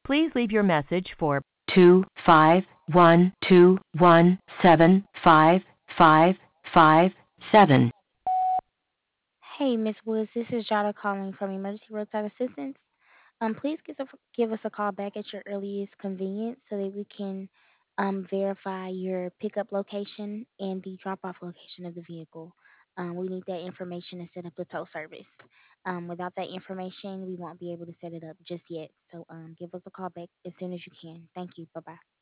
Please leave your message for 25121175557. Hey, Miss Woods, this is Jada calling from Emergency Roadside Assistance. Please give us a call back at your earliest convenience so that we can verify your pickup location and the drop-off location of the vehicle. We need that information to set up the tow service. Without that information, we won't be able to set it up just yet. So give us a call back as soon as you can. Thank you. Bye bye.